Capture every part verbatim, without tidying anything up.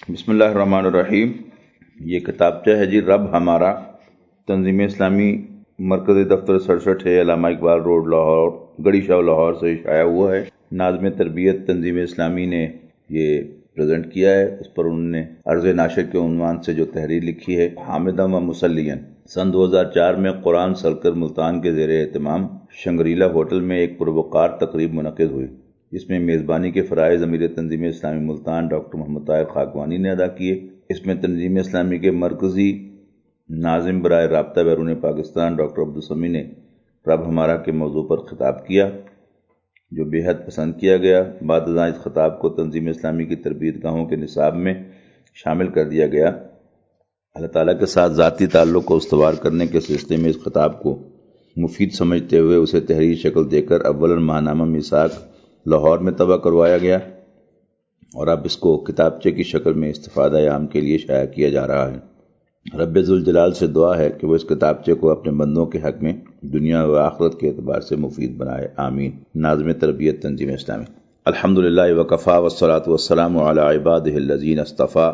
بسم اللہ الرحمن الرحیم۔ یہ کتابچہ ہے جی رب ہمارا، تنظیم اسلامی مرکز دفتر سڑسٹھ ہے، علامہ اقبال روڈ لاہور، گڑی شاہ لاہور سے شائع ہوا ہے۔ ناظم تربیت تنظیم اسلامی نے یہ پریزنٹ کیا ہے۔ اس پر انہوں نے عرض ناشر کے عنوان سے جو تحریر لکھی ہے، حامدم و مسلین۔ سن دو ہزار چار میں قرآن سرکر ملتان کے زیر اہتمام شنگریلا ہوٹل میں ایک پروقار تقریب منعقد ہوئی، جس میں میزبانی کے فرائض امیر تنظیم اسلامی ملتان ڈاکٹر محمد طاہر خاکوانی نے ادا کیے۔ اس میں تنظیم اسلامی کے مرکزی ناظم برائے رابطہ بیرون پاکستان ڈاکٹر عبدالسمی نے رب ہمارا کے موضوع پر خطاب کیا، جو بے حد پسند کیا گیا۔ بعد ازاں اس خطاب کو تنظیم اسلامی کی تربیت گاہوں کے نصاب میں شامل کر دیا گیا۔ اللہ تعالیٰ کے ساتھ ذاتی تعلق کو استوار کرنے کے سلسلے میں اس خطاب کو مفید سمجھتے ہوئے اسے تحریر شکل دے کر اولاً ماہنامہ میثاق لاہور میں طبع کروایا گیا، اور اب اس کو کتابچے کی شکل میں استفادہ عام کے لیے شائع کیا جا رہا ہے۔ رب ذوالجلال سے دعا ہے کہ وہ اس کتابچے کو اپنے بندوں کے حق میں دنیا و آخرت کے اعتبار سے مفید بنائے، آمین۔ ناظم تربیت تنظیم اسلامی۔ الحمدللہ وکفیٰ والصلاۃ والسلام علی عبادہ الذین اصطفیٰ،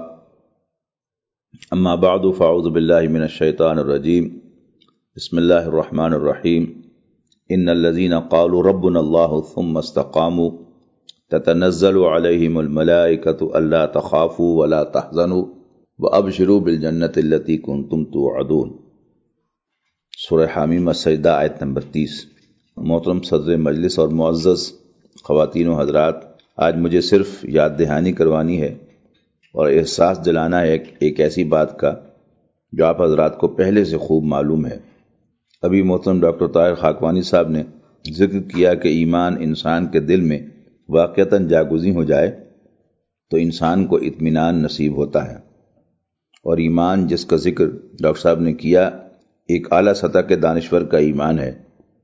اما بعد فاعوذ باللہ من الشیطان الرجیم، بسم اللہ الرحمن الرحیم۔ ان الذین قالوا ربنا اللہ ثم استقاموا تتنزل علیہم الملائکۃ الا تخافوا ولا تحزنوا وابشروا بالجنۃ التی کنتم توعدون۔ سورہ حامیم السجدہ، آیت نمبر تیس۔ محترم صدر مجلس اور معزز خواتین و حضرات، آج مجھے صرف یاد دہانی کروانی ہے اور احساس دلانا ہے ایک ایسی بات کا جو آپ حضرات کو پہلے سے خوب معلوم ہے۔ ابھی محترم ڈاکٹر طاہر خاکوانی صاحب نے ذکر کیا کہ ایمان انسان کے دل میں واقعتاً جاگزیں ہو جائے تو انسان کو اطمینان نصیب ہوتا ہے، اور ایمان جس کا ذکر ڈاکٹر صاحب نے کیا ایک اعلیٰ سطح کے دانشور کا ایمان ہے،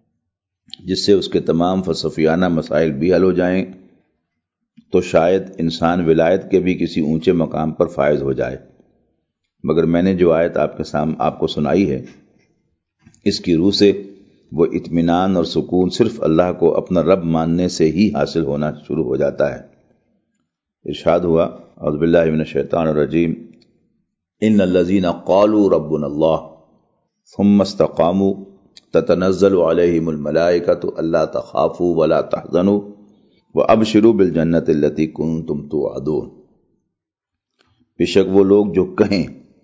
جس سے اس کے تمام فلسفیانہ مسائل بھی حل ہو جائیں تو شاید انسان ولایت کے بھی کسی اونچے مقام پر فائز ہو جائے۔ مگر میں نے جو آیت آپ کے سامنے آپ کو سنائی ہے، اس کی روح سے وہ اطمینان اور سکون صرف اللہ کو اپنا رب ماننے سے ہی حاصل ہونا شروع ہو جاتا ہے۔ ارشاد ہوا، اعوذ باللہ من الشیطان الرجیم، ان الذین قالوا ربنا اللہ ثم استقاموا تتنزل علیہم الملائکۃ الا تخافوا ولا تحزنوا وابشروا بالجنۃ التی کنتم توعدون۔ بے شک وہ لوگ جو کہیں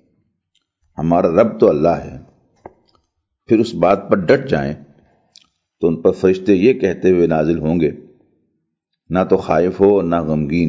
ہمارا رب تو اللہ ہے، پھر اس بات پر ڈٹ جائیں تو ان پر فرشتے یہ کہتے ہوئے نازل ہوں گے، نہ تو خائف ہو نہ غمگین،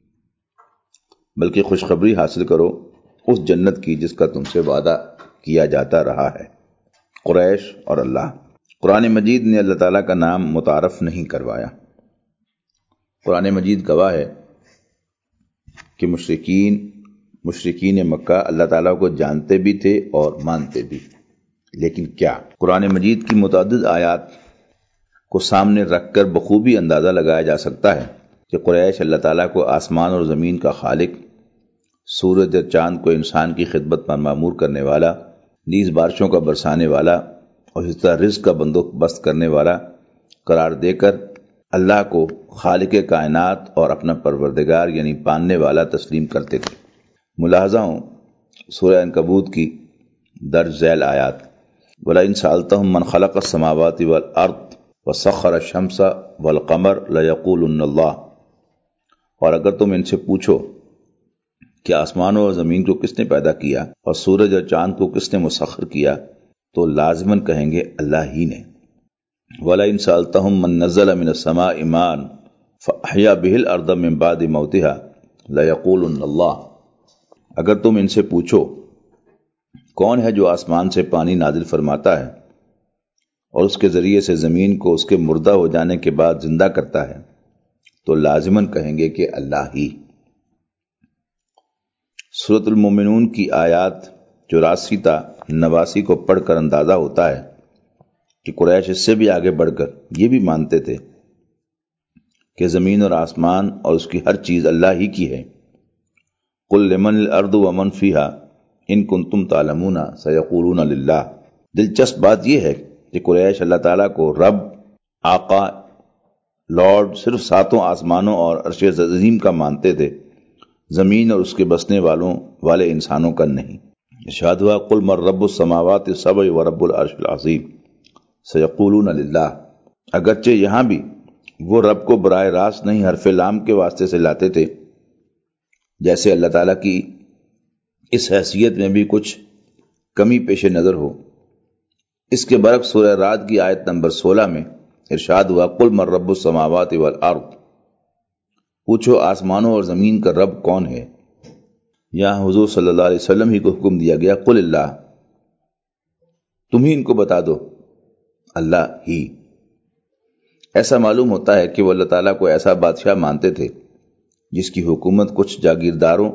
بلکہ خوشخبری حاصل کرو اس جنت کی جس کا تم سے وعدہ کیا جاتا رہا ہے۔ قریش اور اللہ۔ قرآن مجید نے اللہ تعالیٰ کا نام متعارف نہیں کروایا۔ قرآن مجید گواہ ہے کہ مشرکین مشرکین مکہ اللہ تعالیٰ کو جانتے بھی تھے اور مانتے بھی، لیکن کیا؟ قرآن مجید کی متعدد آیات کو سامنے رکھ کر بخوبی اندازہ لگایا جا سکتا ہے کہ قریش اللہ تعالیٰ کو آسمان اور زمین کا خالق، سورج اور چاند کو انسان کی خدمت پر مامور کرنے والا، نیز بارشوں کا برسانے والا اور اس طرح رزق کا بندوبست کرنے والا قرار دے کر اللہ کو خالق کائنات اور اپنا پروردگار یعنی پالنے والا تسلیم کرتے تھے۔ ملاحظہ ہوں سورہ عنکبوت کی درج ذیل آیات، وَلَئِن سَأَلْتَهُم مَّنْ خَلَقَ السَّمَاوَاتِ وَالْأَرْضَ وَسَخَّرَ الشَّمْسَ وَالْقَمَرَ لَيَقُولُنَّ اللَّهُ، اور اگر تم ان سے پوچھو کہ آسمانوں اور زمین کو کس نے پیدا کیا اور سورج اور چاند کو کس نے مسخر کیا، تو لازماً کہیں گے اللہ ہی نے۔ وَلَئِن سَأَلْتَهُم مَّن نَّزَّلَ مِنَ السَّمَاءِ مَاءً فَأَحْيَا بِهِ الْأَرْضَ مِن بَعْدِ مَوْتِهَا لَيَقُولُنَّ اللَّهُ، اگر تم ان سے پوچھو کون ہے جو آسمان سے پانی نازل فرماتا ہے اور اس کے ذریعے سے زمین کو اس کے مردہ ہو جانے کے بعد زندہ کرتا ہے، تو لازماً کہیں گے کہ اللہ ہی۔ سورۃ المومنون کی آیات چوراسی تا نواسی کو پڑھ کر اندازہ ہوتا ہے کہ قریش اس سے بھی آگے بڑھ کر یہ بھی مانتے تھے کہ زمین اور آسمان اور اس کی ہر چیز اللہ ہی کی ہے۔ قل لمن الارض ومن فیہا ان کنتم تعلمون سیقولون للہ۔ دلچسپ بات یہ ہے کہ قریش اللہ تعالیٰ کو رب، آقا، لارڈ صرف ساتوں آسمانوں اور عرش عظیم کا مانتے تھے، زمین اور اس کے بسنے والوں والے انسانوں کا نہیں۔ ارشاد ہوا قل من رب السماوات السبع ورب العرش العظیم سیقولون للہ۔ اگرچہ یہاں بھی وہ رب کو براہ راست نہیں حرف لام کے واسطے سے لاتے تھے، جیسے اللہ تعالیٰ کی اس حیثیت میں بھی کچھ کمی پیش نظر ہو۔ اس کے برعکس سورہ رعد کی آیت نمبر سولہ میں ارشاد ہوا قل من رب السماوات والارض، پوچھو آسمانوں اور زمین کا رب کون ہے۔ یہاں حضور صلی اللہ علیہ وسلم ہی کو حکم دیا گیا قل اللہ، تم ہی ان کو بتا دو اللہ ہی۔ ایسا معلوم ہوتا ہے کہ وہ اللہ تعالیٰ کو ایسا بادشاہ مانتے تھے جس کی حکومت کچھ جاگیرداروں،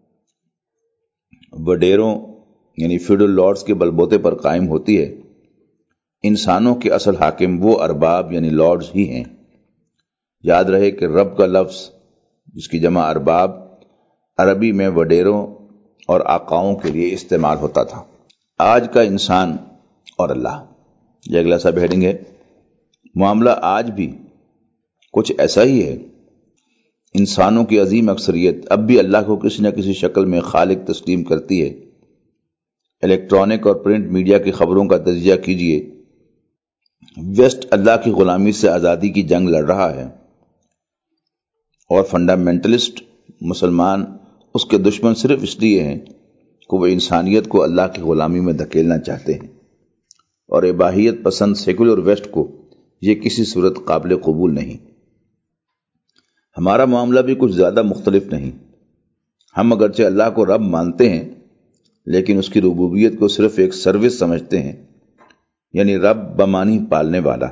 وڈیروں یعنی فیوڈل لارڈز کے بلبوتے پر قائم ہوتی ہے۔ انسانوں کے اصل حاکم وہ ارباب یعنی لارڈز ہی ہیں۔ یاد رہے کہ رب کا لفظ جس کی جمع ارباب عربی میں وڈیروں اور آقاؤں کے لیے استعمال ہوتا تھا۔ آج کا انسان اور اللہ، یہ اگلا سب ہیڈنگ ہے۔ معاملہ آج بھی کچھ ایسا ہی ہے۔ انسانوں کی عظیم اکثریت اب بھی اللہ کو کسی نہ کسی شکل میں خالق تسلیم کرتی ہے۔ الیکٹرانک اور پرنٹ میڈیا کی خبروں کا تجزیہ کیجیے۔ ویسٹ اللہ کی غلامی سے آزادی کی جنگ لڑ رہا ہے اور فنڈامنٹلسٹ مسلمان اس کے دشمن صرف اس لیے ہیں کہ وہ انسانیت کو اللہ کی غلامی میں دھکیلنا چاہتے ہیں، اور اباحیت پسند سیکولر ویسٹ کو یہ کسی صورت قابل قبول نہیں۔ ہمارا معاملہ بھی کچھ زیادہ مختلف نہیں۔ ہم اگرچہ اللہ کو رب مانتے ہیں لیکن اس کی ربوبیت کو صرف ایک سروس سمجھتے ہیں، یعنی رب بمانی پالنے والا۔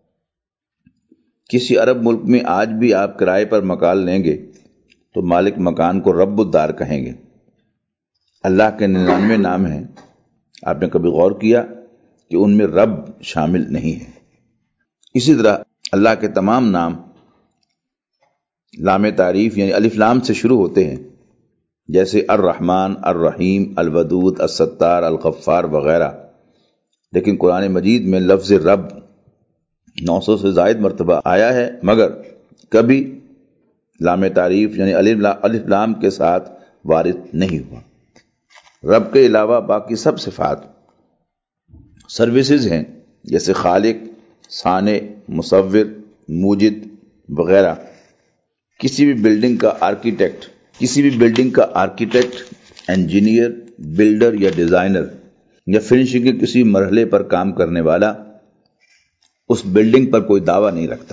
کسی عرب ملک میں آج بھی آپ کرائے پر مکان لیں گے تو مالک مکان کو رب الدار کہیں گے۔ اللہ کے ننانوے نام ہیں، آپ نے کبھی غور کیا کہ ان میں رب شامل نہیں ہے؟ اسی طرح اللہ کے تمام نام لام تعریف یعنی الف لام سے شروع ہوتے ہیں، جیسے الرحمن، الرحیم، الودود، الستار، الغفار وغیرہ، لیکن قرآن مجید میں لفظ رب نو سو سے زائد مرتبہ آیا ہے، مگر کبھی لام تعریف یعنی الف لام کے ساتھ وارد نہیں ہوا۔ رب کے علاوہ باقی سب صفات سروسز ہیں، جیسے خالق، صانع، مصور، موجد وغیرہ۔ کسی بھی بلڈنگ کا آرکیٹیکٹ کسی بھی بلڈنگ کا آرکیٹیکٹ انجینئر، بلڈر یا ڈیزائنر یا فنشنگ کے کسی مرحلے پر کام کرنے والا اس بلڈنگ پر کوئی دعویٰ نہیں رکھتا۔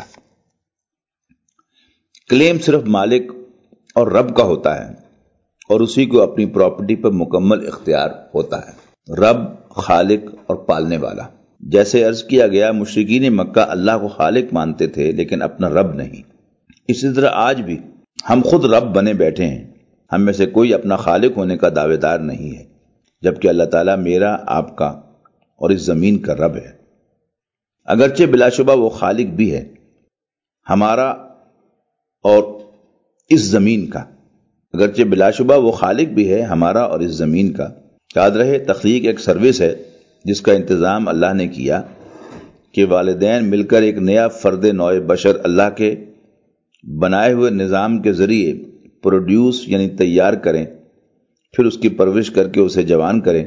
کلیم صرف مالک اور رب کا ہوتا ہے اور اسی کو اپنی پراپرٹی پر مکمل اختیار ہوتا ہے۔ رب خالق اور پالنے والا۔ جیسے عرض کیا گیا مشرکین مکہ اللہ کو خالق مانتے تھے لیکن اپنا رب نہیں۔ اسی طرح آج بھی ہم خود رب بنے بیٹھے ہیں، ہم میں سے کوئی اپنا خالق ہونے کا دعوے دار نہیں ہے، جبکہ اللہ تعالیٰ میرا، آپ کا اور اس زمین کا رب ہے۔ اگرچہ بلا شبہ وہ خالق بھی ہے ہمارا اور اس زمین کا اگرچہ بلا شبہ وہ خالق بھی ہے ہمارا اور اس زمین کا۔ یاد رہے تخلیق ایک سروس ہے جس کا انتظام اللہ نے کیا کہ والدین مل کر ایک نیا فرد نوع بشر اللہ کے بنائے ہوئے نظام کے ذریعے پروڈیوس یعنی تیار کریں، پھر اس کی پرورش کر کے اسے جوان کریں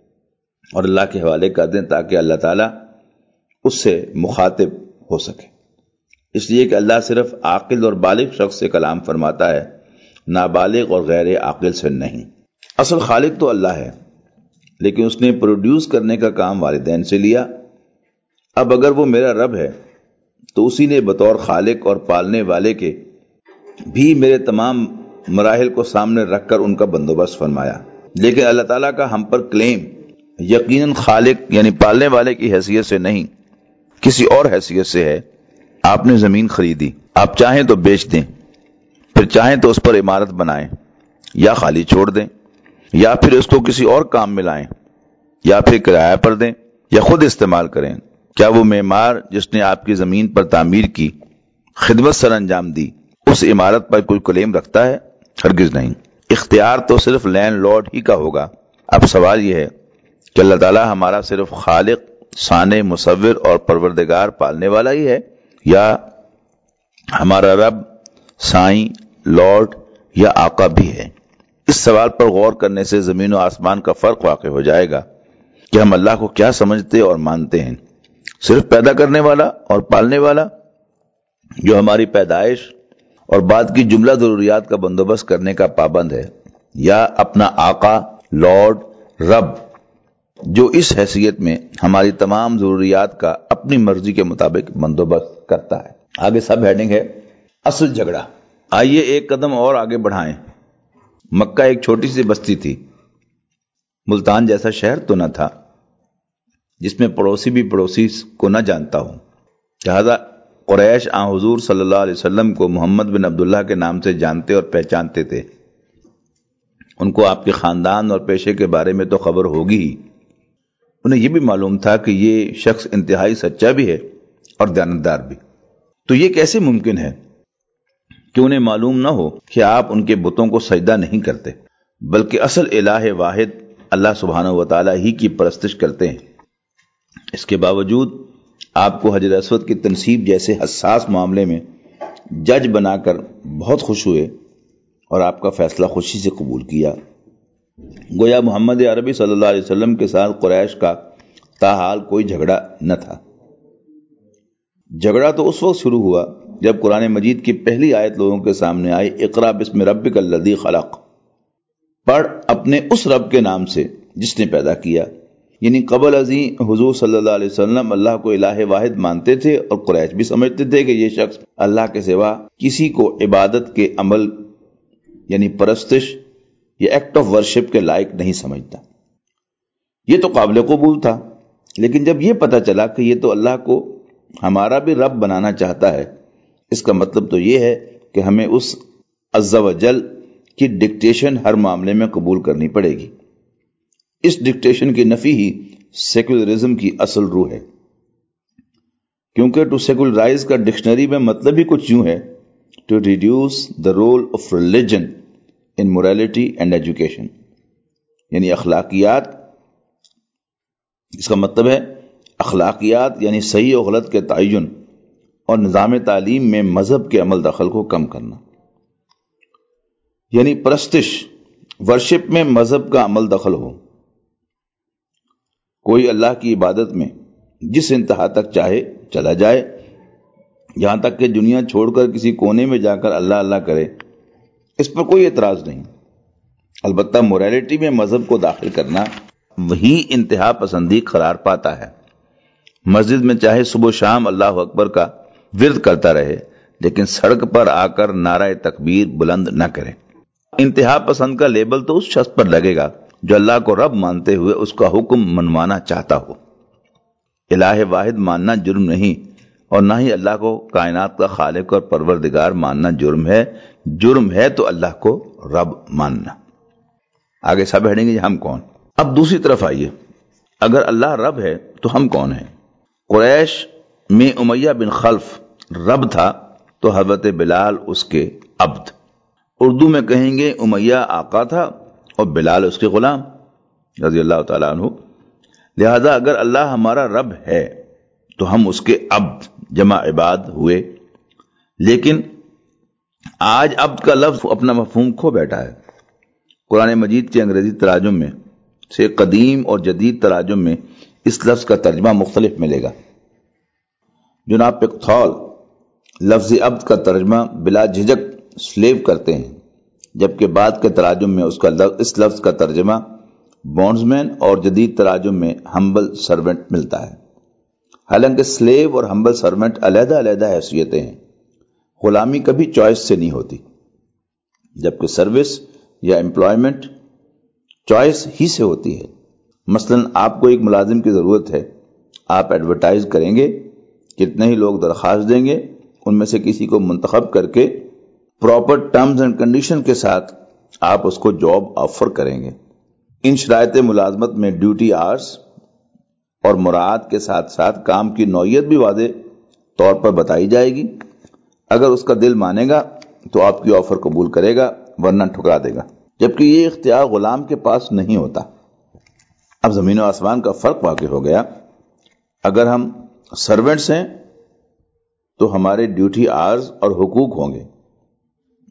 اور اللہ کے حوالے کر دیں تاکہ اللہ تعالیٰ اس سے مخاطب ہو سکے۔ اس لیے کہ اللہ صرف عاقل اور بالغ شخص سے کلام فرماتا ہے، نابالغ اور غیر عاقل سے نہیں۔ اصل خالق تو اللہ ہے لیکن اس نے پروڈیوس کرنے کا کام والدین سے لیا۔ اب اگر وہ میرا رب ہے تو اسی نے بطور خالق اور پالنے والے کے بھی میرے تمام مراحل کو سامنے رکھ کر ان کا بندوبست فرمایا۔ لیکن اللہ تعالیٰ کا ہم پر کلیم یقیناً خالق یعنی پالنے والے کی حیثیت سے نہیں، کسی اور حیثیت سے ہے۔ آپ نے زمین خریدی، آپ چاہیں تو بیچ دیں، پھر چاہیں تو اس پر عمارت بنائیں یا خالی چھوڑ دیں، یا پھر اس کو کسی اور کام میں لائیں، یا پھر کرایہ پر دیں یا خود استعمال کریں۔ کیا وہ معمار جس نے آپ کی زمین پر تعمیر کی، خدمت سر انجام دی، اس عمارت پر کوئی کلیم رکھتا ہے؟ ہرگز نہیں۔ اختیار تو صرف لینڈ لارڈ ہی کا ہوگا۔ اب سوال یہ ہے کہ اللہ تعالیٰ ہمارا صرف خالق، صانع، مصور اور پروردگار پالنے والا ہی ہے، یا ہمارا رب، سائیں، لارڈ یا آقا بھی ہے؟ اس سوال پر غور کرنے سے زمین و آسمان کا فرق واقع ہو جائے گا کہ ہم اللہ کو کیا سمجھتے اور مانتے ہیں۔ صرف پیدا کرنے والا اور پالنے والا جو ہماری پیدائش اور بعد کی جملہ ضروریات کا بندوبست کرنے کا پابند ہے، یا اپنا آقا، لارڈ، رب جو اس حیثیت میں ہماری تمام ضروریات کا اپنی مرضی کے مطابق بندوبست کرتا ہے۔ آگے سب ہیڈنگ ہے اصل جھگڑا۔ آئیے ایک قدم اور آگے بڑھائیں۔ مکہ ایک چھوٹی سی بستی تھی، ملتان جیسا شہر تو نہ تھا جس میں پڑوسی بھی پڑوسی کو نہ جانتا ہو، لہذا قریش آن حضور صلی اللہ علیہ وسلم کو محمد بن عبداللہ کے نام سے جانتے اور پہچانتے تھے۔ ان کو آپ کے خاندان اور پیشے کے بارے میں تو خبر ہوگی ہی، انہیں یہ بھی معلوم تھا کہ یہ شخص انتہائی سچا بھی ہے اور دیانتدار بھی۔ تو یہ کیسے ممکن ہے کہ انہیں معلوم نہ ہو کہ آپ ان کے بتوں کو سجدہ نہیں کرتے بلکہ اصل الہ واحد اللہ سبحانہ و تعالی ہی کی پرستش کرتے ہیں؟ اس کے باوجود آپ کو حجر اسود کی تنصیب جیسے حساس معاملے میں جج بنا کر بہت خوش ہوئے اور آپ کا فیصلہ خوشی سے قبول کیا۔ گویا محمد عربی صلی اللہ علیہ وسلم کے ساتھ قریش کا تاحال کوئی جھگڑا نہ تھا۔ جھگڑا تو اس وقت شروع ہوا جب قرآن مجید کی پہلی آیت لوگوں کے سامنے آئی، اقرا بسم ربک الذی خلق، پڑھ اپنے اس رب کے نام سے جس نے پیدا کیا۔ یعنی قبل ازیں حضور صلی اللہ علیہ وسلم اللہ کو الہ واحد مانتے تھے اور قریش بھی سمجھتے تھے کہ یہ شخص اللہ کے سوا کسی کو عبادت کے عمل یعنی پرستش یا ایکٹ آف ورشپ کے لائق نہیں سمجھتا۔ یہ تو قابل قبول تھا، لیکن جب یہ پتہ چلا کہ یہ تو اللہ کو ہمارا بھی رب بنانا چاہتا ہے، اس کا مطلب تو یہ ہے کہ ہمیں اس عز و جل کی ڈکٹیشن ہر معاملے میں قبول کرنی پڑے گی۔ اس ڈکٹیشن کی نفی ہی سیکولرزم کی اصل روح ہے، کیونکہ ٹو سیکولرائز کا ڈکشنری میں مطلب ہی کچھ یوں ہے، to reduce the role of religion in morality and education, یعنی اخلاقیات، اس کا مطلب ہے اخلاقیات یعنی صحیح و غلط کے تعین اور نظام تعلیم میں مذہب کے عمل دخل کو کم کرنا۔ یعنی پرستش ورشپ میں مذہب کا عمل دخل ہو، کوئی اللہ کی عبادت میں جس انتہا تک چاہے چلا جائے، یہاں تک کہ دنیا چھوڑ کر کسی کونے میں جا کر اللہ اللہ کرے، اس پر کوئی اعتراض نہیں۔ البتہ موریلٹی میں مذہب کو داخل کرنا وہی انتہا پسندی قرار پاتا ہے۔ مسجد میں چاہے صبح و شام اللہ اکبر کا ورد کرتا رہے، لیکن سڑک پر آ کر نعرہ تکبیر بلند نہ کرے۔ انتہا پسند کا لیبل تو اس شخص پر لگے گا جو اللہ کو رب مانتے ہوئے اس کا حکم منوانا چاہتا ہو۔ الہ واحد ماننا جرم نہیں، اور نہ ہی اللہ کو کائنات کا خالق اور پروردگار ماننا جرم ہے۔ جرم ہے تو اللہ کو رب ماننا۔ آگے سب ہٹیں گے ہم کون۔ اب دوسری طرف آئیے، اگر اللہ رب ہے تو ہم کون ہیں؟ قریش میں امیہ بن خلف رب تھا تو حضرت بلال اس کے عبد۔ اردو میں کہیں گے امیہ آقا تھا اور بلال اس کے غلام رضی اللہ تعالیٰ عنہ۔ لہذا اگر اللہ ہمارا رب ہے تو ہم اس کے عبد جمع عباد ہوئے، لیکن آج عبد کا لفظ اپنا مفہوم کھو بیٹھا ہے۔ قرآن مجید کے انگریزی تراجم میں سے قدیم اور جدید تراجم میں اس لفظ کا ترجمہ مختلف ملے گا۔ جناب پکتھول لفظ عبد کا ترجمہ بلا جھجک سلیو کرتے ہیں، جبکہ بعد کے تراجم میں اس کا لفظ اس لفظ کا ترجمہ بونڈز مین اور جدید تراجم میں ہمبل سرونٹ ملتا ہے۔ حالانکہ سلیو اور ہمبل سرونٹ علیحدہ علیحدہ حیثیتیں ہیں، غلامی کبھی چوائس سے نہیں ہوتی، جبکہ سروس یا امپلائمنٹ چوائس ہی سے ہوتی ہے۔ مثلا آپ کو ایک ملازم کی ضرورت ہے، آپ ایڈورٹائز کریں گے، کتنے ہی لوگ درخواست دیں گے، ان میں سے کسی کو منتخب کر کے پراپر ٹرمز اینڈ کنڈیشن کے ساتھ آپ اس کو جاب آفر کریں گے۔ ان شرائط ملازمت میں ڈیوٹی آرز اور مراعات کے ساتھ ساتھ کام کی نوعیت بھی واضح طور پر بتائی جائے گی۔ اگر اس کا دل مانے گا تو آپ کی آفر قبول کرے گا، ورنہ ٹھکرا دے گا، جبکہ یہ اختیار غلام کے پاس نہیں ہوتا۔ اب زمین و آسمان کا فرق واقع ہو گیا۔ اگر ہم سرونٹس ہیں تو ہمارے ڈیوٹی آرز اور حقوق ہوں گے،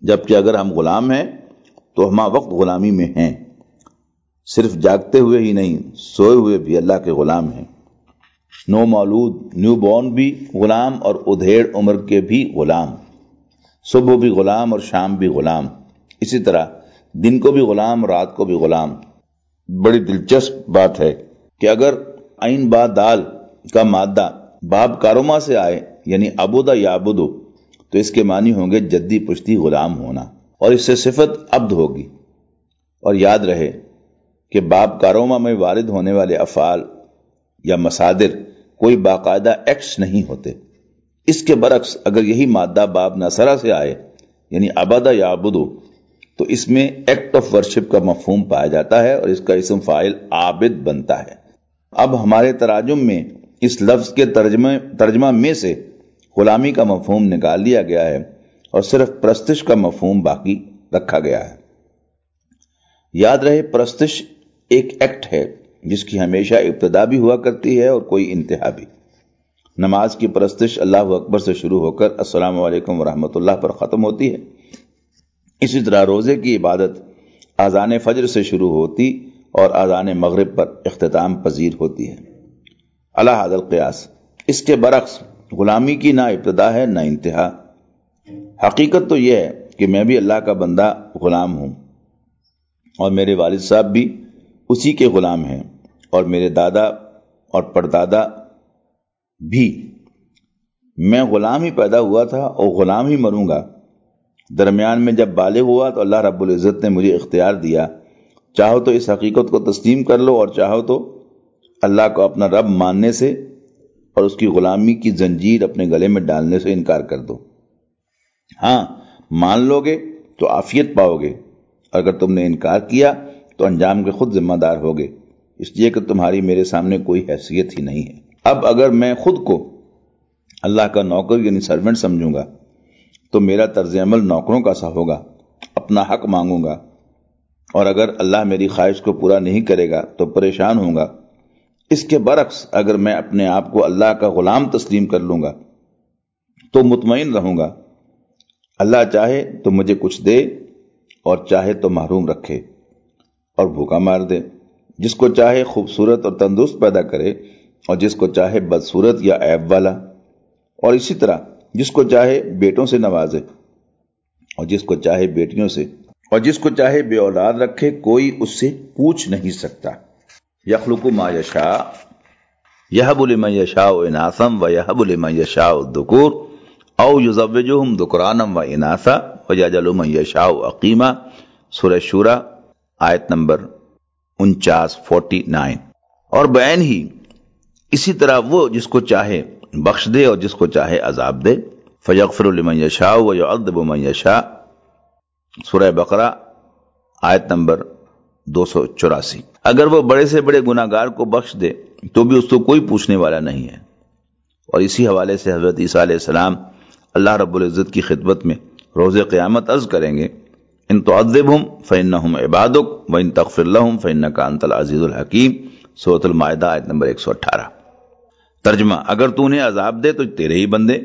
جبکہ اگر ہم غلام ہیں تو ہم وقت غلامی میں ہیں، صرف جاگتے ہوئے ہی نہیں، سوئے ہوئے بھی اللہ کے غلام ہیں۔ نو مولود نیو بورن بھی غلام اور ادھیڑ عمر کے بھی غلام، صبح بھی غلام اور شام بھی غلام، اسی طرح دن کو بھی غلام اور رات کو بھی غلام۔ بڑی دلچسپ بات ہے کہ اگر عین با دال کا مادہ باب کارما سے آئے یعنی عبودہ یا عبدو، تو اس کے معنی ہوں گے جدی پشتی غلام ہونا، اور اس سے صفت عبد ہوگی۔ اور یاد رہے کہ باب کارما میں وارد ہونے والے افعال یا مصادر کوئی باقاعدہ ایکٹس نہیں ہوتے۔ اس کے برعکس اگر یہی مادہ باب نصرہ سے آئے یعنی عبدہ یا عبدو، تو اس میں ایکٹ آف ورشپ کا مفہوم پایا جاتا ہے اور اس کا اسم فاعل عابد بنتا ہے۔ اب ہمارے تراجم میں اس لفظ کے ترجمہ ترجمہ میں سے غلامی کا مفہوم نکال لیا گیا ہے اور صرف پرستش کا مفہوم باقی رکھا گیا ہے۔ یاد رہے پرستش ایک ایکٹ ہے جس کی ہمیشہ ابتدا بھی ہوا کرتی ہے اور کوئی انتہا بھی۔ نماز کی پرستش اللہ اکبر سے شروع ہو کر السلام علیکم ورحمۃ اللہ پر ختم ہوتی ہے۔ اسی طرح روزے کی عبادت اذان فجر سے شروع ہوتی اور اذان مغرب پر اختتام پذیر ہوتی ہے۔ علی ھذا القیاس اس کے برعکس غلامی کی نہ ابتدا ہے نہ انتہا۔ حقیقت تو یہ ہے کہ میں بھی اللہ کا بندہ غلام ہوں، اور میرے والد صاحب بھی اسی کے غلام ہیں، اور میرے دادا اور پردادا بھی۔ میں غلام ہی پیدا ہوا تھا اور غلام ہی مروں گا۔ درمیان میں جب بالغ ہوا تو اللہ رب العزت نے مجھے اختیار دیا، چاہو تو اس حقیقت کو تسلیم کر لو اور چاہو تو اللہ کو اپنا رب ماننے سے اور اس کی غلامی کی زنجیر اپنے گلے میں ڈالنے سے انکار کر دو۔ ہاں، مان لو گے تو عافیت پاؤ گے، اگر تم نے انکار کیا تو انجام کے خود ذمہ دار ہوگے، اس لیے کہ تمہاری میرے سامنے کوئی حیثیت ہی نہیں ہے۔ اب اگر میں خود کو اللہ کا نوکر یعنی سرونٹ سمجھوں گا تو میرا طرز عمل نوکروں کا سا ہوگا، اپنا حق مانگوں گا، اور اگر اللہ میری خواہش کو پورا نہیں کرے گا تو پریشان ہوں گا۔ اس کے برعکس اگر میں اپنے آپ کو اللہ کا غلام تسلیم کر لوں گا تو مطمئن رہوں گا، اللہ چاہے تو مجھے کچھ دے اور چاہے تو محروم رکھے اور بھوکا مار دے، جس کو چاہے خوبصورت اور تندرست پیدا کرے اور جس کو چاہے بدصورت یا عیب والا، اور اسی طرح جس کو چاہے بیٹوں سے نوازے اور جس کو چاہے بیٹیوں سے، اور جس کو چاہے بے اولاد رکھے، کوئی اس سے پوچھ نہیں سکتا۔ یخلق ما یشاء یہب لمن یشاء اناثا ویہب لمن یشاء الذکور او یزوجہم ذکرانا و اناثا ویجعل من یشاء عقیما، سورہ شورى آیت نمبر انچاس فورٹی نائن۔ اور بعین ہی اسی طرح وہ جس کو چاہے بخش دے اور جس کو چاہے عذاب دے، فیغفر لمن یشاء ویعذب من یشاء، سورہ بقرہ آیت نمبر دو سو چوراسی۔ اگر وہ بڑے سے بڑے گناہگار کو بخش دے تو بھی اس کو کوئی پوچھنے والا نہیں ہے۔ اور اسی حوالے سے حضرت عیسیٰ علیہ السلام اللہ رب العزت کی خدمت میں روز قیامت عرض کریں گے، ان تعذبہم فانہم عبادک وان تغفر لہم فانک انت العزیز الحکیم، سورۃ المائدہ آیت نمبر ایک سو اٹھارہ۔ ترجمہ، اگر تو انہیں عذاب دے تو تیرے ہی بندے،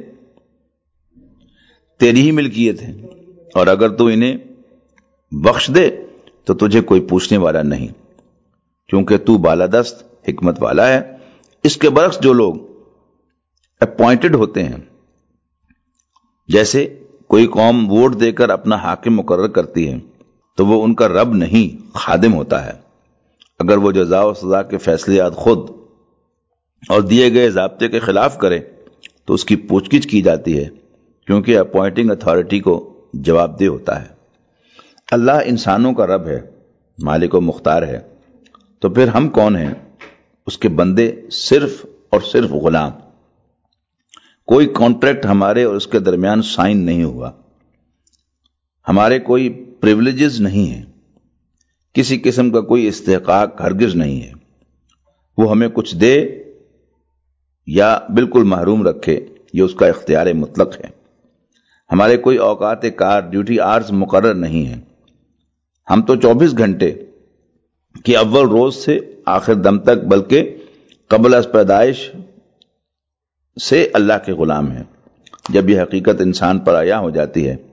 تیری ہی ملکیت ہے، اور اگر تو انہیں بخش دے تو تجھے کوئی پوچھنے والا نہیں، کیونکہ تو بالادست حکمت والا ہے۔ اس کے برعکس جو لوگ اپوائنٹڈ ہوتے ہیں، جیسے کوئی قوم ووٹ دے کر اپنا حاکم مقرر کرتی ہے تو وہ ان کا رب نہیں خادم ہوتا ہے۔ اگر وہ جزا و سزا کے فیصلات خود اور دیے گئے ضابطے کے خلاف کرے تو اس کی پوچھ گچھ کی جاتی ہے، کیونکہ اپوائنٹنگ اتھارٹی کو جواب دہ ہوتا ہے۔ اللہ انسانوں کا رب ہے، مالک و مختار ہے، تو پھر ہم کون ہیں؟ اس کے بندے، صرف اور صرف غلام۔ کوئی کانٹریکٹ ہمارے اور اس کے درمیان سائن نہیں ہوا، ہمارے کوئی پریولیجز نہیں ہیں، کسی قسم کا کوئی استحقاق ہرگز نہیں ہے۔ وہ ہمیں کچھ دے یا بالکل محروم رکھے، یہ اس کا اختیار مطلق ہے۔ ہمارے کوئی اوقات کار ڈیوٹی آرز مقرر نہیں ہیں۔ ہم تو چوبیس گھنٹے کہ اول روز سے آخر دم تک، بلکہ قبل از پیدائش سے اللہ کے غلام ہیں۔ جب یہ حقیقت انسان پر عیاں ہو جاتی ہے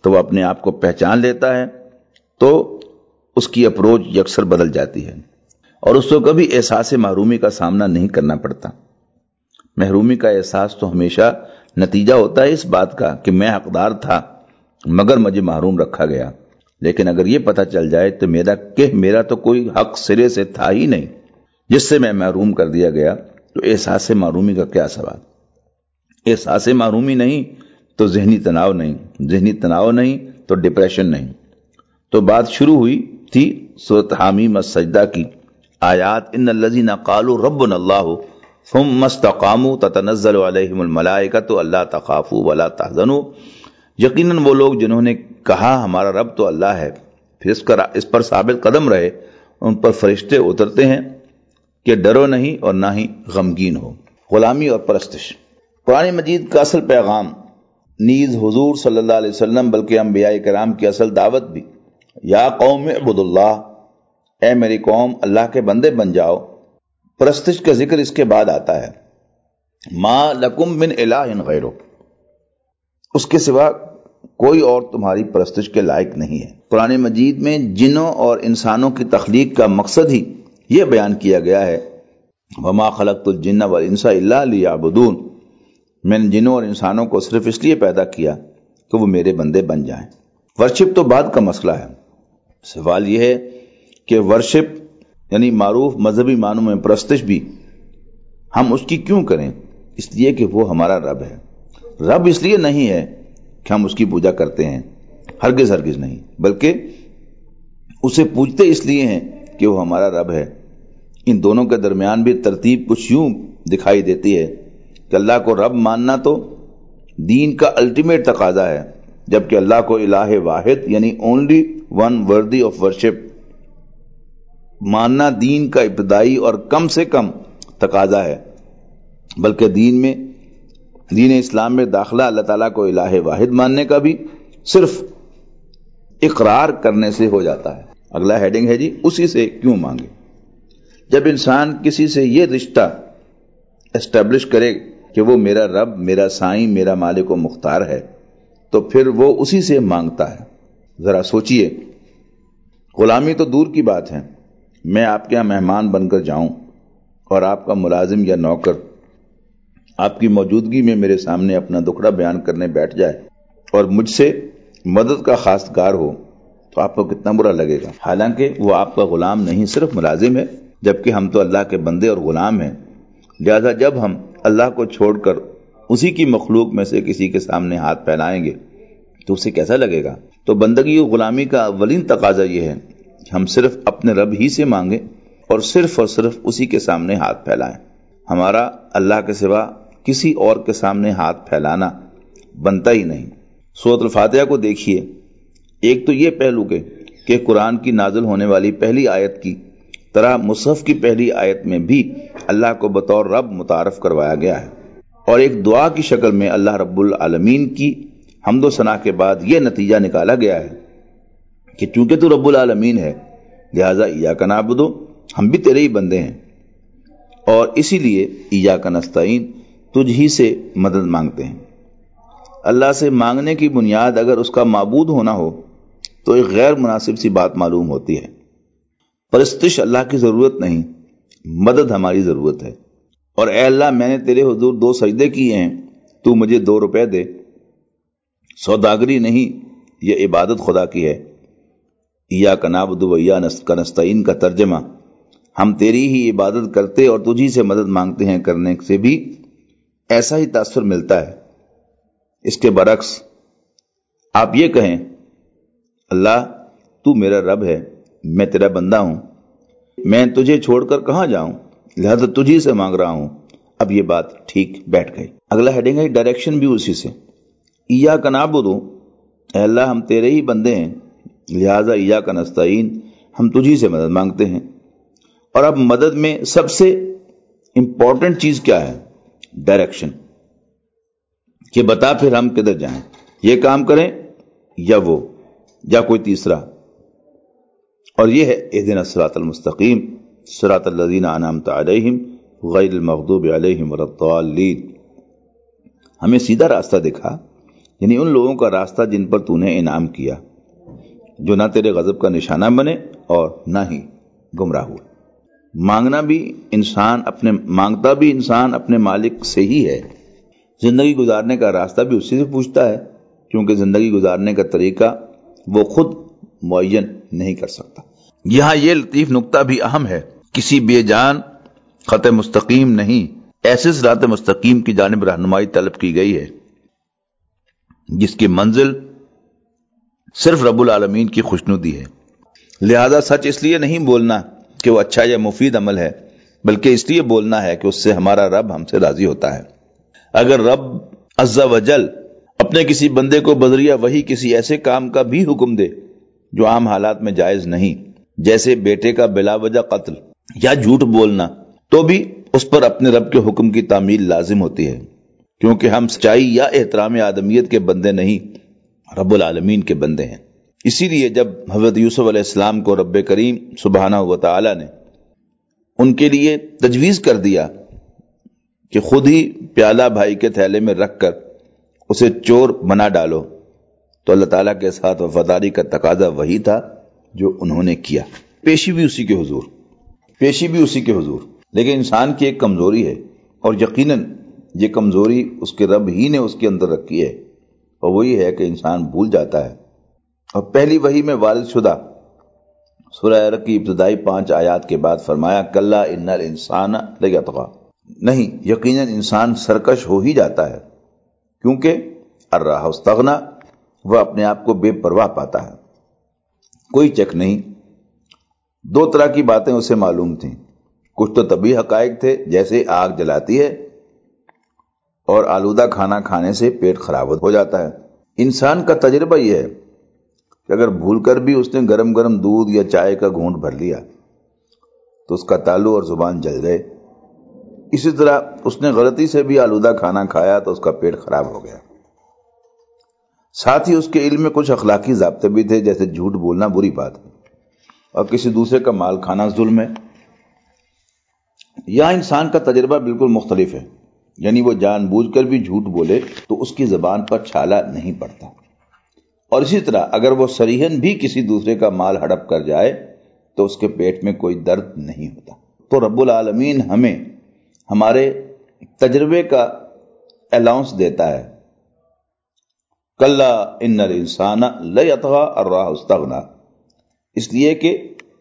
تو وہ اپنے آپ کو پہچان لیتا ہے تو اس کی اپروچ یکسر بدل جاتی ہے اور اس کو کبھی احساس محرومی کا سامنا نہیں کرنا پڑتا۔ محرومی کا احساس تو ہمیشہ نتیجہ ہوتا ہے اس بات کا کہ میں حقدار تھا مگر مجھے محروم رکھا گیا، لیکن اگر یہ پتہ چل جائے تو میرا کہ میرا تو کوئی حق سرے سے تھا ہی نہیں جس سے میں محروم کر دیا گیا، تو احساس محرومی کا کیا سوال؟ احساس محرومی نہیں تو ذہنی تناؤ نہیں، ذہنی تناؤ نہیں تو ڈپریشن نہیں۔ تو بات شروع ہوئی تھی سورۃ حامیم السجدہ کی آیات، ان الذین قالوا ربنا اللہ ثم استقاموا تتنزل علیہم الملائکۃ الا تخافوا ولا تحزنوا، یقیناً وہ لوگ جنہوں نے کہا ہمارا رب تو اللہ ہے، پھر اس کا اس پر ثابت قدم رہے، ان پر فرشتے اترتے ہیں کہ ڈرو نہیں اور نہ ہی غمگین ہو۔ غلامی اور پرستش۔ قرآن مجید کا اصل پیغام نیز حضور صلی اللہ علیہ وسلم بلکہ انبیاء کرام کی اصل دعوت بھی یا قوم اعبدوا اللہ، اے میری قوم اللہ کے بندے بن جاؤ۔ پرستش کا ذکر اس کے بعد آتا ہے، ما لکم من الہ غیرہ، اس کے سوا کوئی اور تمہاری پرستش کے لائق نہیں ہے۔ قرآن مجید میں جنوں اور انسانوں کی تخلیق کا مقصد ہی یہ بیان کیا گیا ہے، وما خلقت الجن والانس الا لیعبدون، میں نے جنوں اور انسانوں کو صرف اس لیے پیدا کیا کہ وہ میرے بندے بن جائیں۔ ورشپ تو بعد کا مسئلہ ہے، سوال یہ ہے کہ ورشپ یعنی معروف مذہبی معنوں میں پرستش بھی ہم اس کی کیوں کریں؟ اس لیے کہ وہ ہمارا رب ہے۔ رب اس لیے نہیں ہے کہ ہم اس کی پوجا کرتے ہیں، ہرگز ہرگز نہیں، بلکہ اسے پوجتے اس لیے ہیں کہ وہ ہمارا رب ہے۔ ان دونوں کے درمیان بھی ترتیب کچھ یوں دکھائی دیتی ہے کہ اللہ کو رب ماننا تو دین کا الٹیمیٹ تقاضا ہے، جبکہ اللہ کو الہ واحد یعنی only one worthy of worship ماننا دین کا ابتدائی اور کم سے کم تقاضا ہے، بلکہ دین میں دین اسلام میں داخلہ اللہ تعالیٰ کو الہ واحد ماننے کا بھی صرف اقرار کرنے سے ہو جاتا ہے۔ اگلا ہیڈنگ ہے جی اسی سے کیوں مانگے۔ جب انسان کسی سے یہ رشتہ اسٹیبلش کرے کہ وہ میرا رب، میرا سائیں، میرا مالک و مختار ہے، تو پھر وہ اسی سے مانگتا ہے۔ ذرا سوچئے، غلامی تو دور کی بات ہے، میں آپ کے یہاں مہمان بن کر جاؤں اور آپ کا ملازم یا نوکر آپ کی موجودگی میں میرے سامنے اپنا دکھڑا بیان کرنے بیٹھ جائے اور مجھ سے مدد کا خواستگار ہو تو آپ کو کتنا برا لگے گا، حالانکہ وہ آپ کا غلام نہیں، صرف ملازم ہے، جبکہ ہم تو اللہ کے بندے اور غلام ہیں۔ لہذا جب ہم اللہ کو چھوڑ کر اسی کی مخلوق میں سے کسی کے سامنے ہاتھ پھیلائیں گے تو اسے کیسا لگے گا؟ تو بندگی و غلامی کا اولین تقاضا یہ ہے کہ ہم صرف اپنے رب ہی سے مانگیں اور صرف اور صرف اسی کے سامنے ہاتھ پھیلائیں۔ ہمارا اللہ کے سوا کسی اور کے سامنے ہاتھ پھیلانا بنتا ہی نہیں۔ سورۃ الفاتحہ کو دیکھیے، ایک تو یہ پہلو کہ کہ قرآن کی نازل ہونے والی پہلی آیت کی طرح مصحف کی پہلی آیت میں بھی اللہ کو بطور رب متعارف کروایا گیا ہے، اور ایک دعا کی شکل میں اللہ رب العالمین کی حمد و ثنا کے بعد یہ نتیجہ نکالا گیا ہے کہ چونکہ تو رب العالمین ہے لہٰذا ایاک نعبد، ہم بھی تیرے ہی بندے ہیں، اور اسی لیے ایاک نستعین، تجھ ہی سے مدد مانگتے ہیں۔ اللہ سے مانگنے کی بنیاد اگر اس کا معبود ہونا ہو تو ایک غیر مناسب سی بات معلوم ہوتی ہے۔ پرستش اللہ کی ضرورت نہیں، مدد ہماری ضرورت ہے۔ اور اے اللہ میں نے تیرے حضور دو سجدے کیے ہیں، تو مجھے دو روپے دے۔ سوداگری نہیں، یہ عبادت خدا کی ہے۔ ایاک نعبد و ایاک نستعین کا ترجمہ ہم تیری ہی عبادت کرتے اور تجھی سے مدد مانگتے ہیں کرنے سے بھی ایسا ہی تاثر ملتا ہے۔ اس کے برعکس آپ یہ کہیں، اللہ تو میرا رب ہے، میں تیرا بندہ ہوں، میں تجھے چھوڑ کر کہاں جاؤں، لہذا تجھی سے مانگ رہا ہوں، اب یہ بات ٹھیک بیٹھ گئی۔ اگلا ہیڈنگ ہے ڈائریکشن بھی اسی سے، ایاک نعبد، اے اللہ ہم تیرے ہی بندے ہیں، لہذا ایاک نستعین، ہم تجھی سے مدد مانگتے ہیں۔ اور اب مدد میں سب سے امپورٹنٹ چیز کیا ہے؟ ڈائریکشن، کہ بتا پھر ہم کدھر جائیں، یہ کام کریں یا وہ یا کوئی تیسرا، اور یہ ہے اہدنا الصراط المستقیم صراط الذین انعمت علیہم غیر المغضوب علیہم ولا الضالین، ہمیں سیدھا راستہ دکھا، یعنی ان لوگوں کا راستہ جن پر تو نے انعام کیا، جو نہ تیرے غضب کا نشانہ بنے اور نہ ہی گمراہ ہوئے۔ مانگنا بھی انسان اپنے مانگتا بھی انسان اپنے مالک سے ہی ہے، زندگی گزارنے کا راستہ بھی اسی سے پوچھتا ہے، کیونکہ زندگی گزارنے کا طریقہ وہ خود معین نہیں کر سکتا۔ یہاں یہ لطیف نکتہ بھی اہم ہے، کسی بے جان خط مستقیم نہیں، ایسے صراط مستقیم کی جانب رہنمائی طلب کی گئی ہے جس کی منزل صرف رب العالمین کی خوشنودی ہے۔ لہذا سچ اس لیے نہیں بولنا کہ وہ اچھا یا مفید عمل ہے، بلکہ اس لیے بولنا ہے کہ اس سے ہمارا رب ہم سے راضی ہوتا ہے۔ اگر رب عز و جل اپنے کسی بندے کو بذریعہ وحی کسی ایسے کام کا بھی حکم دے جو عام حالات میں جائز نہیں، جیسے بیٹے کا بلا وجہ قتل یا جھوٹ بولنا، تو بھی اس پر اپنے رب کے حکم کی تعمیل لازم ہوتی ہے، کیونکہ ہم سچائی یا احترام آدمیت کے بندے نہیں، رب العالمین کے بندے ہیں۔ اسی لیے جب حضرت یوسف علیہ السلام کو رب کریم سبحانہ و تعالی نے ان کے لیے تجویز کر دیا کہ خود ہی پیالہ بھائی کے تھیلے میں رکھ کر اسے چور بنا ڈالو، تو اللہ تعالیٰ کے ساتھ وفاداری کا تقاضا وہی تھا جو انہوں نے کیا۔ پیشی بھی اسی کے حضور پیشی بھی اسی کے حضور لیکن انسان کی ایک کمزوری ہے، اور یقیناً یہ کمزوری اس کے رب ہی نے اس کے اندر رکھی ہے، اور وہی ہے کہ انسان بھول جاتا ہے۔ اور پہلی وحی میں وارد شدہ سورہ الق کی ابتدائی پانچ آیات کے بعد فرمایا کلا ان الانسان لیطغی، نہیں، یقیناً انسان سرکش ہو ہی جاتا ہے، کیونکہ الرأہ استغنی، وہ اپنے آپ کو بے پرواہ پاتا ہے، کوئی چک نہیں۔ دو طرح کی باتیں اسے معلوم تھیں، کچھ تو طبی حقائق تھے جیسے آگ جلاتی ہے اور آلودہ کھانا کھانے سے پیٹ خراب ہو جاتا ہے۔ انسان کا تجربہ یہ ہے کہ اگر بھول کر بھی اس نے گرم گرم دودھ یا چائے کا گھونٹ بھر لیا تو اس کا تالو اور زبان جل گئے، اسی طرح اس نے غلطی سے بھی آلودہ کھانا کھایا تو اس کا پیٹ خراب ہو گیا۔ ساتھ ہی اس کے علم میں کچھ اخلاقی ضابطے بھی تھے، جیسے جھوٹ بولنا بری بات ہے اور کسی دوسرے کا مال کھانا ظلم ہے۔ یہاں انسان کا تجربہ بالکل مختلف ہے، یعنی وہ جان بوجھ کر بھی جھوٹ بولے تو اس کی زبان پر چھالا نہیں پڑتا، اور اسی طرح اگر وہ صریحاً بھی کسی دوسرے کا مال ہڑپ کر جائے تو اس کے پیٹ میں کوئی درد نہیں ہوتا۔ تو رب العالمین ہمیں ہمارے تجربے کا الاؤنس دیتا ہے، کلا ان الانسان لیطغی ان رآہ استغنی، اس لیے کہ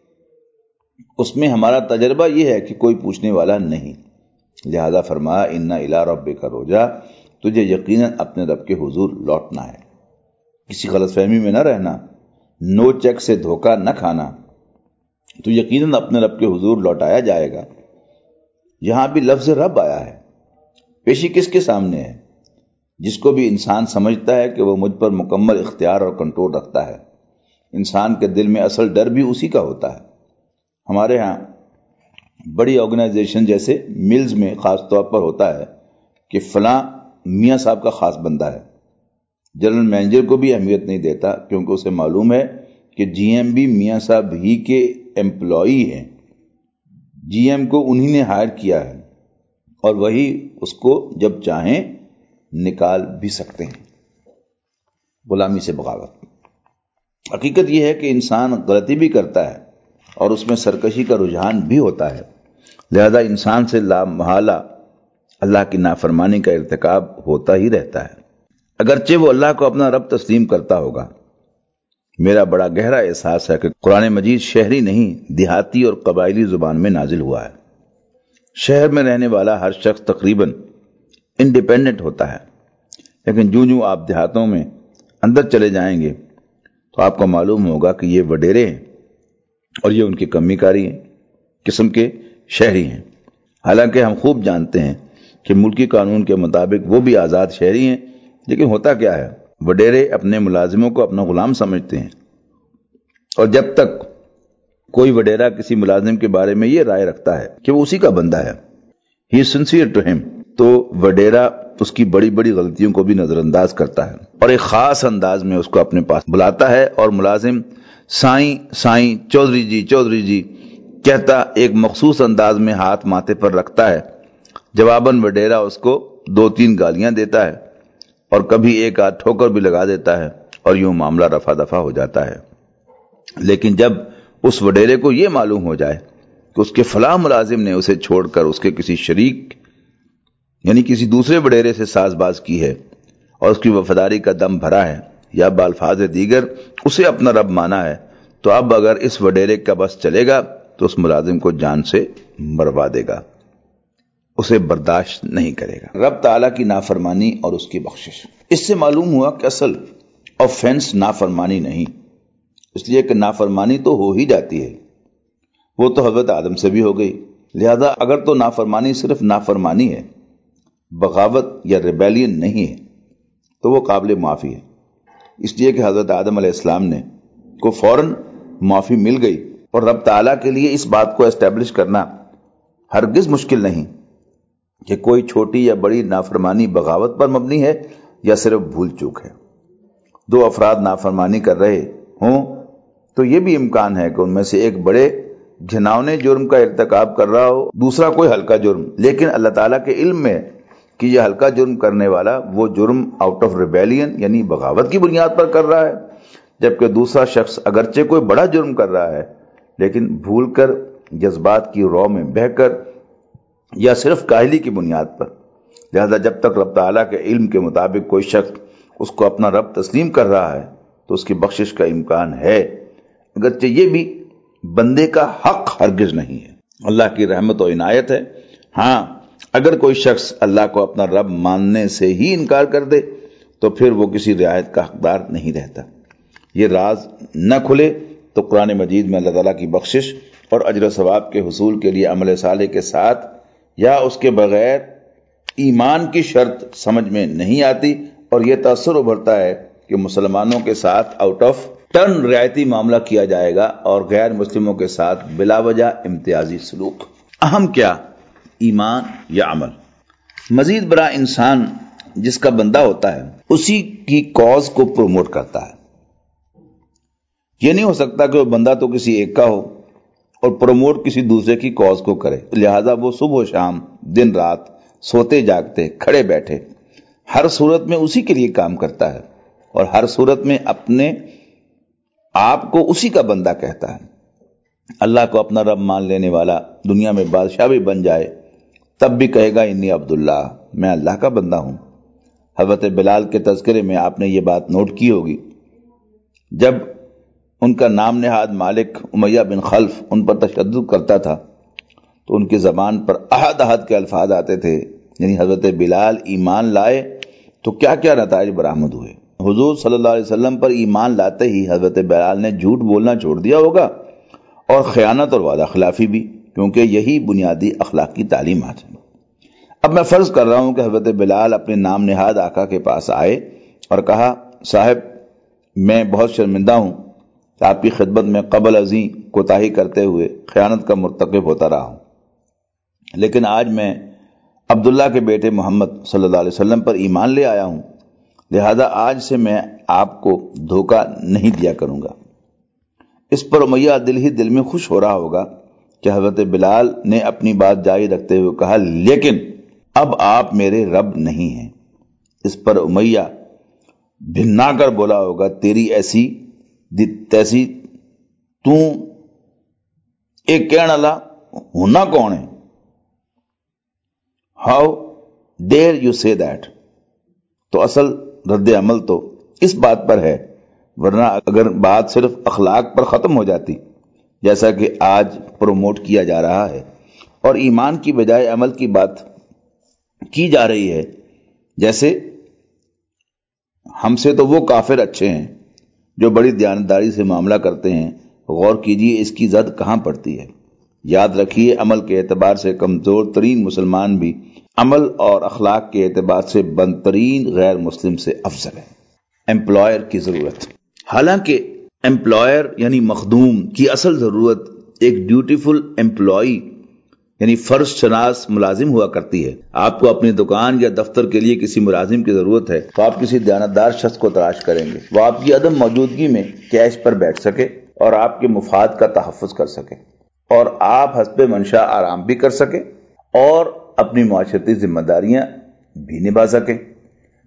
اس میں ہمارا تجربہ یہ ہے کہ کوئی پوچھنے والا نہیں، لہذا فرمایا ان الی ربک رجع، تجھے یقیناً اپنے رب کے حضور لوٹنا ہے، کسی غلط فہمی میں نہ رہنا، نو چیک سے دھوکہ نہ کھانا، تو یقیناً اپنے رب کے حضور لوٹایا جائے گا۔ یہاں بھی لفظ رب آیا ہے، پیشی کس کے سامنے ہے؟ جس کو بھی انسان سمجھتا ہے کہ وہ مجھ پر مکمل اختیار اور کنٹرول رکھتا ہے۔ انسان کے دل میں اصل ڈر بھی اسی کا ہوتا ہے۔ ہمارے ہاں بڑی آرگنائزیشن جیسے ملز میں خاص طور پر ہوتا ہے کہ فلاں میاں صاحب کا خاص بندہ ہے، جنرل مینیجر کو بھی اہمیت نہیں دیتا، کیونکہ اسے معلوم ہے کہ جی ایم بھی میاں صاحب ہی کے ایمپلائی ہیں، جی ایم کو انہی نے ہائر کیا ہے اور وہی اس کو جب چاہیں نکال بھی سکتے ہیں۔ غلامی سے بغاوت۔ حقیقت یہ ہے کہ انسان غلطی بھی کرتا ہے اور اس میں سرکشی کا رجحان بھی ہوتا ہے، لہذا انسان سے لا محالہ اللہ کی نافرمانی کا ارتکاب ہوتا ہی رہتا ہے، اگرچہ وہ اللہ کو اپنا رب تسلیم کرتا ہوگا۔ میرا بڑا گہرا احساس ہے کہ قرآن مجید شہری نہیں، دیہاتی اور قبائلی زبان میں نازل ہوا ہے۔ شہر میں رہنے والا ہر شخص تقریباً انڈیپینڈنٹ ہوتا ہے، لیکن جو جو آپ دیہاتوں میں اندر چلے جائیں گے تو آپ کو معلوم ہوگا کہ یہ وڈیرے ہیں اور یہ ان کی کمی کاری ہیں، قسم کے شہری ہیں۔ حالانکہ ہم خوب جانتے ہیں کہ ملکی قانون کے مطابق وہ بھی آزاد شہری ہیں، لیکن ہوتا کیا ہے، وڈیرے اپنے ملازموں کو اپنا غلام سمجھتے ہیں، اور جب تک کوئی وڈیرا کسی ملازم کے بارے میں یہ رائے رکھتا ہے کہ وہ اسی کا بندہ ہے، ہی از سنسیئر ٹو ہم، تو وڈیرا اس کی بڑی بڑی غلطیوں کو بھی نظر انداز کرتا ہے اور ایک خاص انداز میں اس کو اپنے پاس بلاتا ہے، اور ملازم سائیں سائیں چودھری جی چودھری جی کہتا ایک مخصوص انداز میں ہاتھ ماتھے پر رکھتا ہے، جواباً وڈیرا اس کو دو تین گالیاں دیتا ہے اور کبھی ایک آدھ ٹھوکر بھی لگا دیتا ہے اور یوں معاملہ رفع دفع ہو جاتا ہے۔ لیکن جب اس وڈیرے کو یہ معلوم ہو جائے کہ اس کے فلاں ملازم نے اسے چھوڑ کر اس کے کسی شریک یعنی کسی دوسرے وڈیرے سے ساز باز کی ہے اور اس کی وفاداری کا دم بھرا ہے یا بالفاظ دیگر اسے اپنا رب مانا ہے، تو اب اگر اس وڈیرے کا بس چلے گا تو اس ملازم کو جان سے مروا دے گا، اسے برداشت نہیں کرے گا۔ رب تعالیٰ کی نافرمانی اور اس کی بخشش، اس سے معلوم ہوا کہ اصل آفینس نافرمانی نہیں، اس لیے کہ نافرمانی تو ہو ہی جاتی ہے، وہ تو حضرت آدم سے بھی ہو گئی، لہذا اگر تو نافرمانی صرف نافرمانی ہے، بغاوت یا ریبیلین نہیں ہے، تو وہ قابل معافی ہے، اس لیے کہ حضرت آدم علیہ السلام نے کو فوراً معافی مل گئی، اور رب تعالیٰ کے لیے اس بات کو اسٹیبلش کرنا ہرگز مشکل نہیں کہ کوئی چھوٹی یا بڑی نافرمانی بغاوت پر مبنی ہے یا صرف بھول چوک ہے۔ دو افراد نافرمانی کر رہے ہوں تو یہ بھی امکان ہے کہ ان میں سے ایک بڑے گھناؤنے جرم کا ارتکاب کر رہا ہو، دوسرا کوئی ہلکا جرم، لیکن اللہ تعالیٰ کے علم میں کہ یہ ہلکا جرم کرنے والا وہ جرم آؤٹ آف ریبیلین یعنی بغاوت کی بنیاد پر کر رہا ہے، جبکہ دوسرا شخص اگرچہ کوئی بڑا جرم کر رہا ہے لیکن بھول کر، جذبات کی رو میں بہہ کر یا صرف کاہلی کی بنیاد پر۔ لہذا جب تک رب تعالیٰ کے علم کے مطابق کوئی شخص اس کو اپنا رب تسلیم کر رہا ہے تو اس کی بخشش کا امکان ہے، اگرچہ یہ بھی بندے کا حق ہرگز نہیں ہے، اللہ کی رحمت و عنایت ہے۔ ہاں اگر کوئی شخص اللہ کو اپنا رب ماننے سے ہی انکار کر دے تو پھر وہ کسی رعایت کا حقدار نہیں رہتا۔ یہ راز نہ کھلے تو قرآن مجید میں اللہ تعالیٰ کی بخشش اور اجر و ثواب کے حصول کے لیے عمل صالح کے ساتھ یا اس کے بغیر ایمان کی شرط سمجھ میں نہیں آتی، اور یہ تاثر ابھرتا ہے کہ مسلمانوں کے ساتھ آؤٹ آف ٹرن رعایتی معاملہ کیا جائے گا اور غیر مسلموں کے ساتھ بلا وجہ امتیازی سلوک۔ اہم کیا، ایمان یا عمل؟ مزید برا انسان جس کا بندہ ہوتا ہے اسی کی کاز کو پروموٹ کرتا ہے۔ یہ نہیں ہو سکتا کہ وہ بندہ تو کسی ایک کا ہو اور پروموٹ کسی دوسرے کی کاز کو کرے، لہذا وہ صبح و شام، دن رات، سوتے جاگتے، کھڑے بیٹھے ہر صورت میں اسی کے لیے کام کرتا ہے اور ہر صورت میں اپنے آپ کو اسی کا بندہ کہتا ہے۔ اللہ کو اپنا رب مان لینے والا دنیا میں بادشاہ بھی بن جائے تب بھی کہے گا انی عبداللہ، میں اللہ کا بندہ ہوں۔ حضرت بلال کے تذکرے میں آپ نے یہ بات نوٹ کی ہوگی، جب ان کا نام نہاد مالک امیہ بن خلف ان پر تشدد کرتا تھا تو ان کی زبان پر احد احد کے الفاظ آتے تھے، یعنی حضرت بلال ایمان لائے تو کیا کیا نتائج برآمد ہوئے۔ حضور صلی اللہ علیہ وسلم پر ایمان لاتے ہی حضرت بلال نے جھوٹ بولنا چھوڑ دیا ہوگا اور خیانت اور وعدہ خلافی بھی، کیونکہ یہی بنیادی اخلاقی تعلیمات ہیں۔ اب میں فرض کر رہا ہوں کہ حضرت بلال اپنے نام نہاد آقا کے پاس آئے اور کہا، صاحب میں بہت شرمندہ ہوں کہ آپ کی خدمت میں قبل ازیں کوتاہی کرتے ہوئے خیانت کا مرتکب ہوتا رہا ہوں، لیکن آج میں عبداللہ کے بیٹے محمد صلی اللہ علیہ وسلم پر ایمان لے آیا ہوں، لہذا آج سے میں آپ کو دھوکہ نہیں دیا کروں گا۔ اس پر امیہ دل ہی دل میں خوش ہو رہا ہوگا کہ حضرت بلال نے اپنی بات جاری رکھتے ہوئے کہا، لیکن اب آپ میرے رب نہیں ہیں۔ اس پر امیہ بھنا کر بولا ہوگا، تیری ایسی تیسی تو ایک کہنے والا ہونا کون ہے؟ How dare you say that? تو اصل رد عمل تو اس بات پر ہے، ورنہ اگر بات صرف اخلاق پر ختم ہو جاتی جیسا کہ آج پروموٹ کیا جا رہا ہے اور ایمان کی بجائے عمل کی بات کی جا رہی ہے، جیسے ہم سے تو وہ کافر اچھے ہیں جو بڑی دیانتداری سے معاملہ کرتے ہیں، غور کیجئے اس کی زد کہاں پڑتی ہے۔ یاد رکھیے عمل کے اعتبار سے کمزور ترین مسلمان بھی عمل اور اخلاق کے اعتبار سے بدترین غیر مسلم سے افضل ہے۔ امپلائر کی ضرورت، حالانکہ امپلائر یعنی مخدوم کی اصل ضرورت ایک ڈیوٹیفل امپلائی یعنی فرض شناس ملازم ہوا کرتی ہے۔ آپ کو اپنی دکان یا دفتر کے لیے کسی ملازم کی ضرورت ہے تو آپ کسی دیانتدار شخص کو تلاش کریں گے، وہ آپ کی عدم موجودگی میں کیش پر بیٹھ سکے اور آپ کے مفاد کا تحفظ کر سکے اور آپ حسب منشاء آرام بھی کر سکے اور اپنی معاشرتی ذمہ داریاں بھی نبھا سکیں۔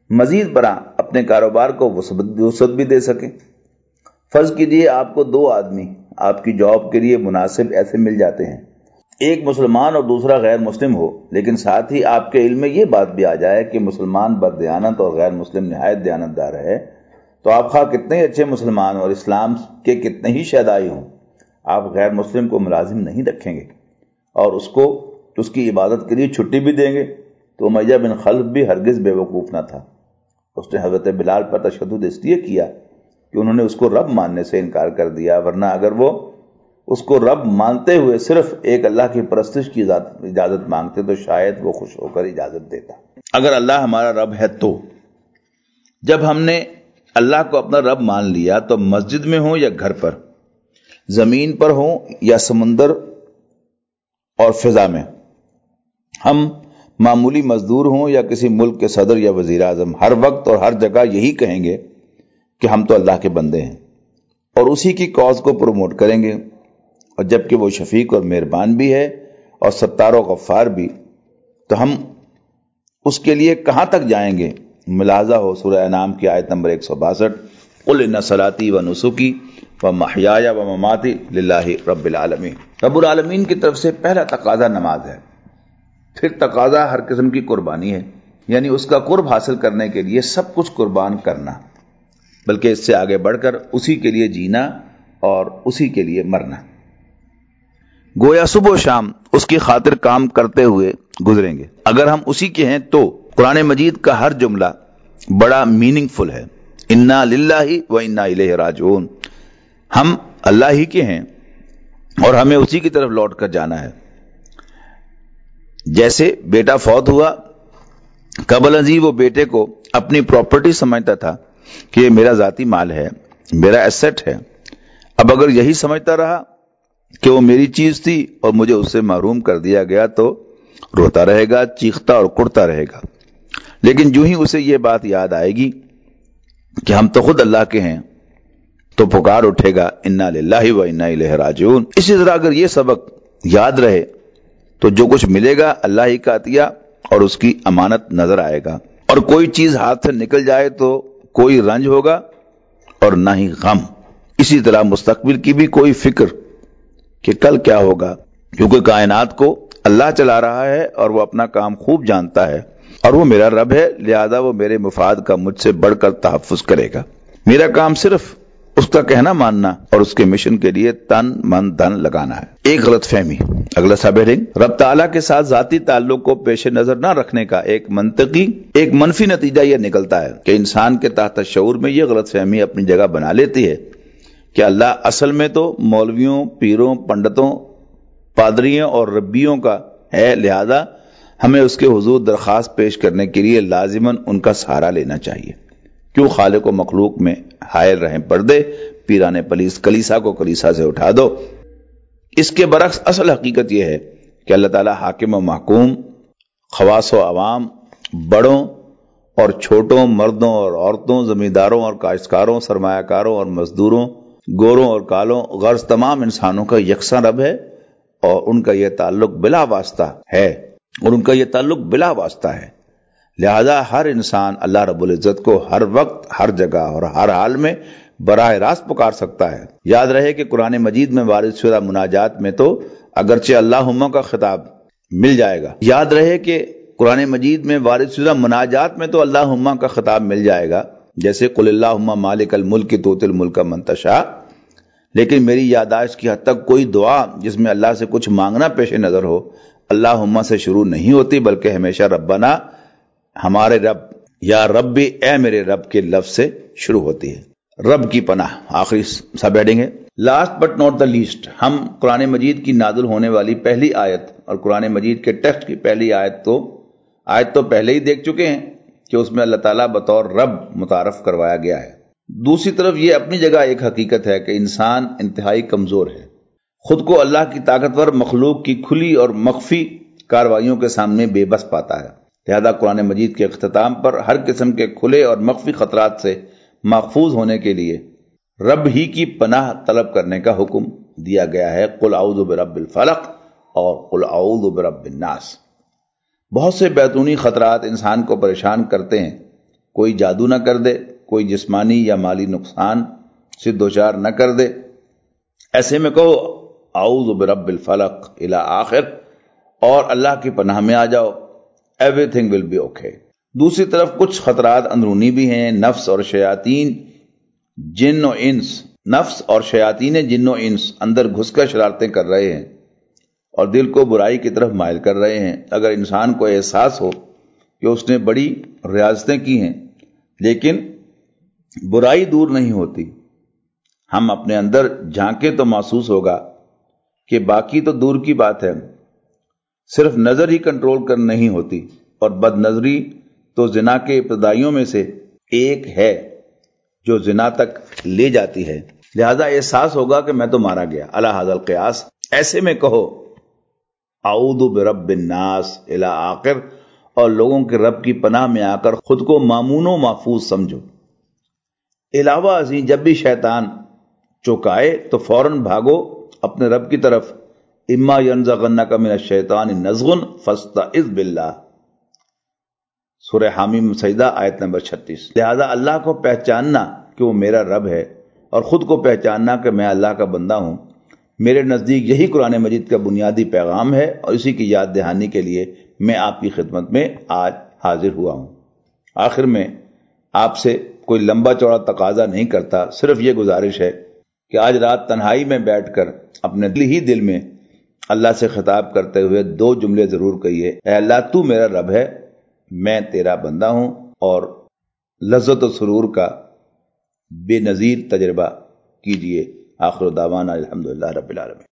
مزید برآں اپنے کاروبار کو وسعت بھی دے سکیں۔ فرض کیجیے آپ کو دو آدمی آپ کی جاب کے لیے مناسب ایسے مل جاتے ہیں، ایک مسلمان اور دوسرا غیر مسلم ہو، لیکن ساتھ ہی آپ کے علم میں یہ بات بھی آ جائے کہ مسلمان بددیانت اور غیر مسلم نہایت دیانتدار ہے، تو آپ خواہ کتنے ہی اچھے مسلمان اور اسلام کے کتنے ہی شہدائی ہوں، آپ غیر مسلم کو ملازم نہیں رکھیں گے اور اس کو اس کی عبادت کے لیے چھٹی بھی دیں گے۔ تو امیہ بن خلف بھی ہرگز بے وقوف نہ تھا، اس نے حضرت بلال پر تشدد اس لیے کیا کہ انہوں نے اس کو رب ماننے سے انکار کر دیا، ورنہ اگر وہ اس کو رب مانتے ہوئے صرف ایک اللہ کی پرستش کی اجازت مانگتے تو شاید وہ خوش ہو کر اجازت دیتا۔ اگر اللہ ہمارا رب ہے تو جب ہم نے اللہ کو اپنا رب مان لیا تو مسجد میں ہوں یا گھر پر، زمین پر ہوں یا سمندر اور فضا میں، ہم معمولی مزدور ہوں یا کسی ملک کے صدر یا وزیر اعظم، ہر وقت اور ہر جگہ یہی کہیں گے کہ ہم تو اللہ کے بندے ہیں اور اسی کی کاز کو پروموٹ کریں گے، اور جبکہ وہ شفیق اور مہربان بھی ہے اور ستار و غفار بھی، تو ہم اس کے لیے کہاں تک جائیں گے؟ ملاحظہ ہو سورہ انعام کی آیت نمبر ایک سو باسٹھ، قل ان صلاتی و نسکی و محیایا و مماتی للہ رب العالمین۔ رب العالمین کی طرف سے پہلا تقاضا نماز ہے، پھر تقاضا ہر قسم کی قربانی ہے، یعنی اس کا قرب حاصل کرنے کے لیے سب کچھ قربان کرنا، بلکہ اس سے آگے بڑھ کر اسی کے لیے جینا اور اسی کے لیے مرنا۔ گویا صبح و شام اس کی خاطر کام کرتے ہوئے گزریں گے۔ اگر ہم اسی کے ہیں تو قرآن مجید کا ہر جملہ بڑا میننگ فل ہے۔ انا للہ و انا الیہ راجعون، ہم اللہ ہی کے ہیں اور ہمیں اسی کی طرف لوٹ کر جانا ہے۔ جیسے بیٹا فوت ہوا، قبل ازیں وہ بیٹے کو اپنی پراپرٹی سمجھتا تھا کہ یہ میرا ذاتی مال ہے، میرا ایسٹ ہے، اب اگر یہی سمجھتا رہا کہ وہ میری چیز تھی اور مجھے اس سے محروم کر دیا گیا تو روتا رہے گا، چیختا اور کڑتا رہے گا۔ لیکن جو ہی اسے یہ بات یاد آئے گی کہ ہم تو خود اللہ کے ہیں تو پکار اٹھے گا انا للہ و انا الیہ راجعون۔ اسی طرح اگر یہ سبق یاد رہے تو جو کچھ ملے گا اللہ ہی کا عطیہ اور اس کی امانت نظر آئے گا، اور کوئی چیز ہاتھ سے نکل جائے تو کوئی رنج ہوگا اور نہ ہی غم۔ اسی طرح مستقبل کی بھی کوئی فکر کہ کل کیا ہوگا، کیونکہ کائنات کو اللہ چلا رہا ہے اور وہ اپنا کام خوب جانتا ہے اور وہ میرا رب ہے، لہذا وہ میرے مفاد کا مجھ سے بڑھ کر تحفظ کرے گا۔ میرا کام صرف اس کا کہنا ماننا اور اس کے مشن کے لیے تن من دھن لگانا ہے۔ ایک غلط فہمی، اگلا سب ہیڈنگ، رب تعالیٰ کے ساتھ ذاتی تعلق کو پیش نظر نہ رکھنے کا ایک منطقی ایک منفی نتیجہ یہ نکلتا ہے کہ انسان کے تحت شعور میں یہ غلط فہمی اپنی جگہ بنا لیتی ہے کہ اللہ اصل میں تو مولویوں، پیروں، پنڈتوں، پادریوں اور ربیوں کا ہے، لہذا ہمیں اس کے حضور درخواست پیش کرنے کے لیے لازماً ان کا سہارا لینا چاہیے۔ کیوں خالق و مخلوق میں حائل رہیں پردے، پیرانے پلیس کلیسا کو کلیسا سے اٹھا دو۔ اس کے برعکس اصل حقیقت یہ ہے کہ اللہ تعالیٰ حاکم و محکوم، خواص و عوام، بڑوں اور چھوٹوں، مردوں اور عورتوں، زمینداروں اور کاشتکاروں، سرمایہ کاروں اور مزدوروں، گوروں اور کالوں، غرض تمام انسانوں کا یکساں رب ہے اور ان کا یہ تعلق بلا واسطہ ہے اور ان کا یہ تعلق بلا واسطہ ہے، لہذا ہر انسان اللہ رب العزت کو ہر وقت، ہر جگہ اور ہر حال میں براہ راست پکار سکتا ہے۔ یاد رہے کہ قرآن مجید میں وارد شدہ مناجات میں تو اگرچہ اللہم کا خطاب مل جائے گا، یاد رہے کہ قرآن مجید میں وارد شدہ مناجات میں تو اللہم کا خطاب مل جائے گا، جیسے قل اللہم مالک الملک تؤتی الملک من تشاء، لیکن میری یادداشت کی حد تک کوئی دعا جس میں اللہ سے کچھ مانگنا پیش نظر ہو اللہم سے شروع نہیں ہوتی، بلکہ ہمیشہ ربنا، ہمارے رب، یا ربی، اے میرے رب کے لفظ سے شروع ہوتی ہے۔ رب کی پناہ آخری سب ہیڈنگ ہے۔ Last but not the least, ہم قرآن مجید کی نازل ہونے والی پہلی آیت اور قرآن مجید کے ٹیکسٹ کی پہلی آیت تو آیت تو پہلے ہی دیکھ چکے ہیں کہ اس میں اللہ تعالیٰ بطور رب متعارف کروایا گیا ہے۔ دوسری طرف یہ اپنی جگہ ایک حقیقت ہے کہ انسان انتہائی کمزور ہے، خود کو اللہ کی طاقتور مخلوق کی کھلی اور مخفی کاروائیوں کے سامنے بے بس پاتا ہے، لہذا قرآن مجید کے اختتام پر ہر قسم کے کھلے اور مخفی خطرات سے محفوظ ہونے کے لیے رب ہی کی پناہ طلب کرنے کا حکم دیا گیا ہے۔ قل اعوذ برب الفلق اور قل اعوذ برب الناس۔ بہت سے بیرونی خطرات انسان کو پریشان کرتے ہیں، کوئی جادو نہ کر دے، کوئی جسمانی یا مالی نقصان سے دوچار نہ کر دے۔ ایسے میں کہو اعوذ برب الفلق الی آخر، اور اللہ کی پناہ میں آ جاؤ، everything will be okay. دوسری طرف کچھ خطرات اندرونی بھی ہیں، نفس اور شیاطین جن و انس نفس اور شیاطین جن و انس اندر گھس کر شرارتیں کر رہے ہیں اور دل کو برائی کی طرف مائل کر رہے ہیں۔ اگر انسان کو احساس ہو کہ اس نے بڑی ریاضتیں کی ہیں لیکن برائی دور نہیں ہوتی، ہم اپنے اندر جھانکے تو محسوس ہوگا کہ باقی تو دور کی بات ہے، صرف نظر ہی کنٹرول کر نہیں ہوتی، اور بد نظری تو زنا کے ابتدائیوں میں سے ایک ہے جو زنا تک لے جاتی ہے۔ لہذا احساس ہوگا کہ میں تو مارا گیا، علی ھذا القیاس۔ ایسے میں کہو اعوذ برب الناس الی آخر، اور لوگوں کے رب کی پناہ میں آ کر خود کو مامون و محفوظ سمجھو۔ علاوہ ازیں جب بھی شیطان چوکائے تو فوراً بھاگو اپنے رب کی طرف، اما ینزغنک من الشیطان نزغ فاستعذ باللہ، سورہ حامیم سجدہ آیت نمبر چھتیس۔ لہذا اللہ کو پہچاننا کہ وہ میرا رب ہے اور خود کو پہچاننا کہ میں اللہ کا بندہ ہوں، میرے نزدیک یہی قرآن مجید کا بنیادی پیغام ہے، اور اسی کی یاد دہانی کے لیے میں آپ کی خدمت میں آج حاضر ہوا ہوں۔ آخر میں آپ سے کوئی لمبا چوڑا تقاضا نہیں کرتا، صرف یہ گزارش ہے کہ آج رات تنہائی میں بیٹھ کر اپنے دل ہی دل میں اللہ سے خطاب کرتے ہوئے دو جملے ضرور کہیے، اے اللہ تو میرا رب ہے، میں تیرا بندہ ہوں، اور لذت و سرور کا بے نظیر تجربہ کیجئے۔ آخر دعوانا الحمدللہ رب العالمین۔